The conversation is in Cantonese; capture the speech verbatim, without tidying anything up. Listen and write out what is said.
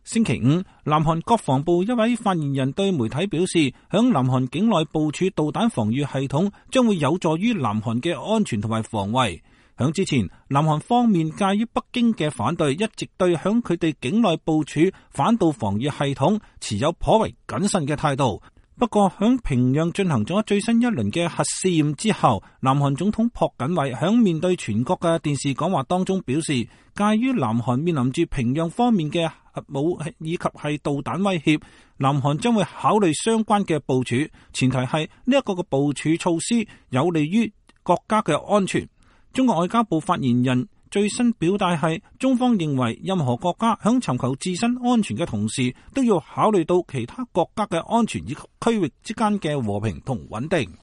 星期五，南韓國防部一位發言人對媒體表示，響南韓境內部署導彈防禦系統將會有助於南韓嘅安全同埋防衛。響之前，南韓方面介於北京嘅反對，一直對響佢哋境內部署反導防禦系統持有頗為謹慎嘅態度。不過，響平壤進行咗最新一輪嘅核試驗之後，南韓總統朴槿惠響面對全國嘅電視講話當中表示，介於南韓面臨住平壤方面嘅核武以及係導彈威脅，南韓將會考慮相關嘅部署，前提係呢一個嘅部署措施有利於國家嘅安全。中國外交部發言人最新表態係，中方認為任何國家響尋求自身安全嘅同時，都要考慮到其他國家嘅安全以及區域之間嘅和平同穩定。